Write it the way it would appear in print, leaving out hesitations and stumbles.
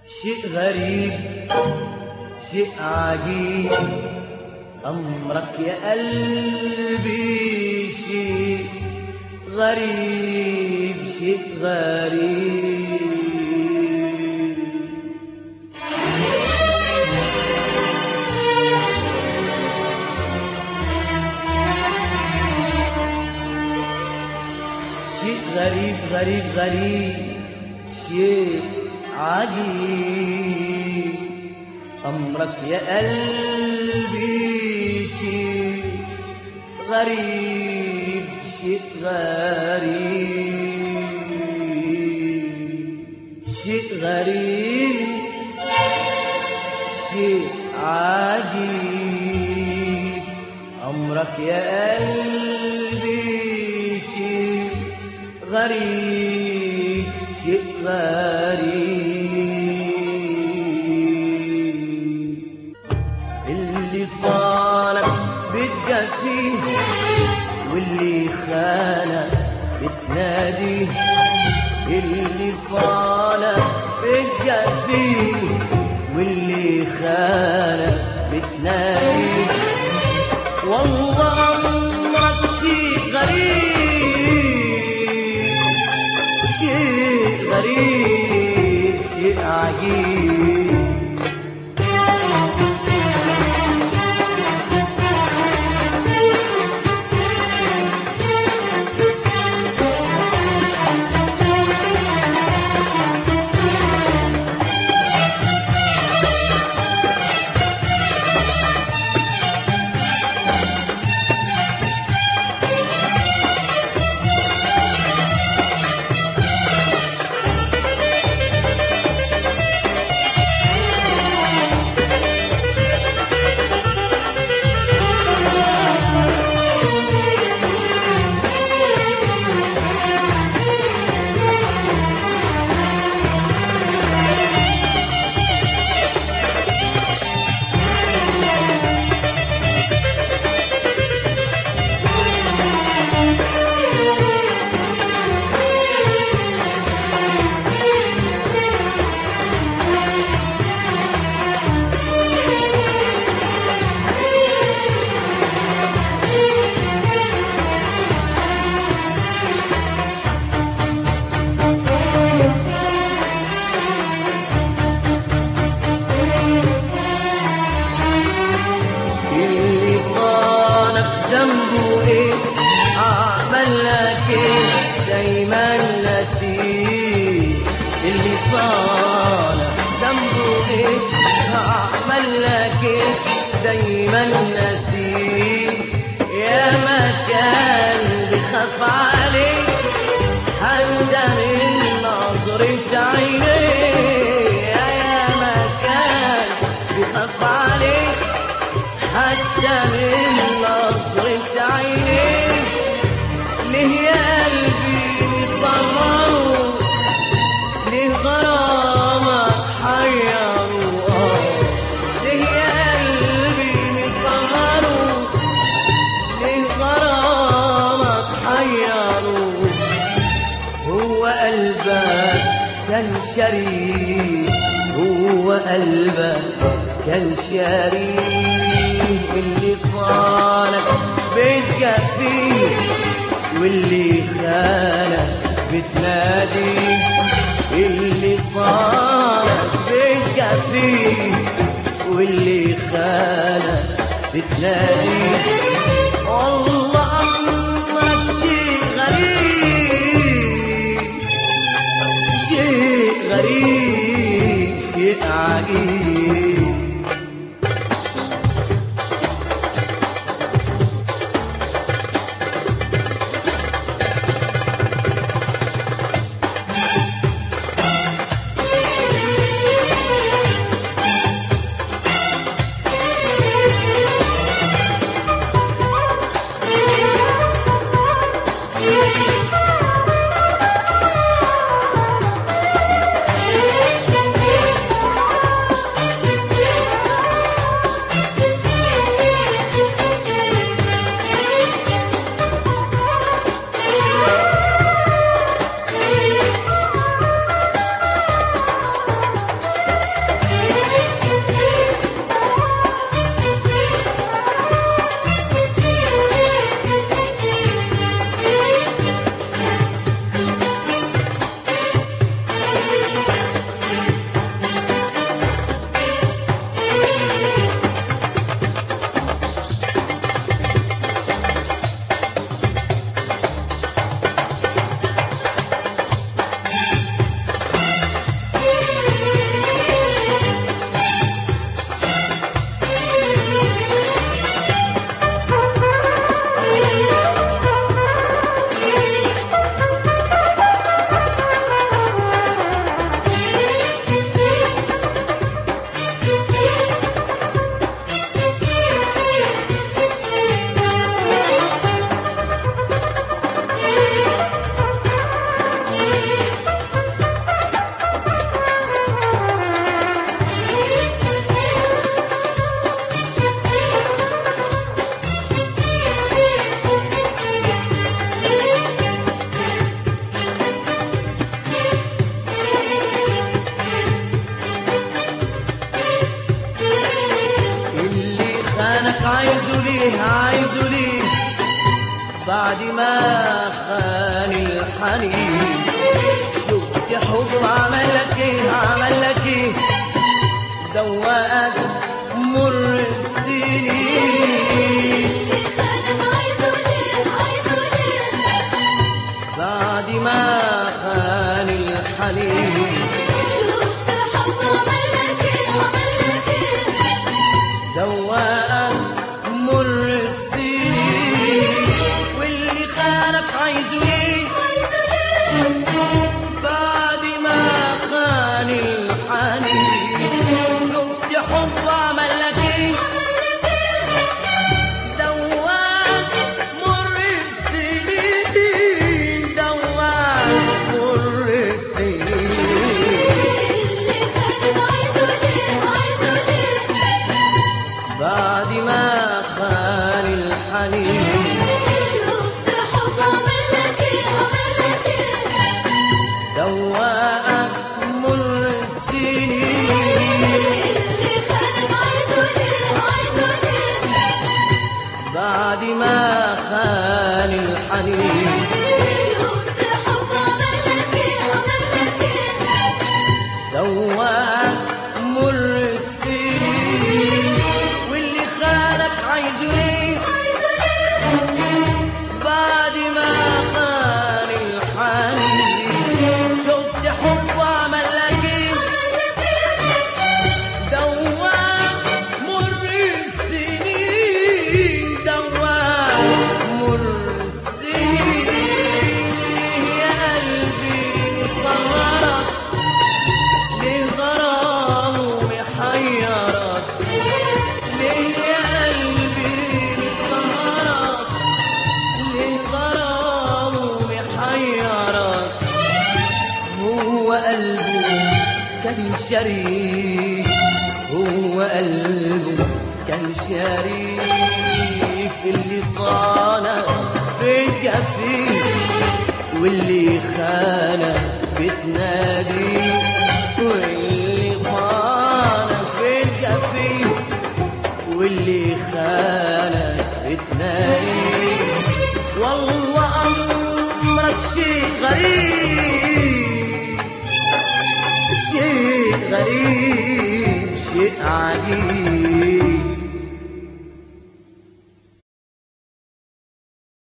شيء غريب شيء عجيب أمرك يا قلبي، شيء غريب شيء غريب. شيء غريب غريب غريب شيء عجيب أمرك يا قلبي، شيء غريب شيء غريب. شيء غريب شيء عجيب أمرك يا قلبي، شيء غريب شيء غريب. اللي صالك بتجافيه واللي خانك بتناديه، اللي صالك بتجافيه واللي خانك بتناديه. والله أمرك شيء غريب شيء غريب شيء عجيب. ذنبه ايه عمل لك ايه دايما نسيه. اللي صالك ذنبه ايه عمل لك ايه دايما نسيه. يا ما كان بخاف عليك حتى من نظرة عينيه، يا ما كان بخاف عليك حتى من نظرة عينيك. ليه يا قلبي صغروا ليه غرامك حيروا، ليه يا قلبي صغروا ليه غرامك حيروا. هو قلبك كان شريك، هو قلبك كان شريك. اللي صالك بتجافيه واللي خانك بتناديه، اللي صالك بتجافيه واللي خانك بتناديه. والله أمرك شيء غريب شيء غريب شيء عجيب. ليه عايزه ليه بعد ما خان الحنين؟ شفت حب عمل لك ايه عمل لك ايه؟ دوقك مر السنين. خانك عايزه ليه عايزه ليه بعد ما خان الحنين. شفت حب عمل لك ايه عمل لك ايه دوقك مر السنين. واللي خانك عايزه ايه عايزه ليه بعد ما خان الحنين؟ شفت حب عمل لك ايه دوقك مر السنين. دوقك مر السنين. اللي خانك عايزه ليه عايزه ليه بعد ما خان الحنين. شفت حب عمل لك ايه عمل لك ايه دوقك مر السنين. اللي خانك عايزه ليه عايزه ليه بعد ما خان الحنين. شفت حب عمل لك ايه عمل لك ايه دوقك مر السنين. واللي خانك عايزه ايه عايزه ليه بعد ما خان الحنين. شفت حب وعمل لك ايه دوقك مر السنين. دوقك مر السنين. يا قلبي صغرك ليه غرامه محيرك؟ ليه يا قلبي صغرك ليه غرامه محيرك؟ هو قلبه كان شريك هو قلبه كان شريك. اللي صانك بتجفيه واللي خانك بتناديه. واللي صانك بتجفيه واللي خانك بتناديه. والله أمرك شيء غريب شيء غريب شيء عجيب.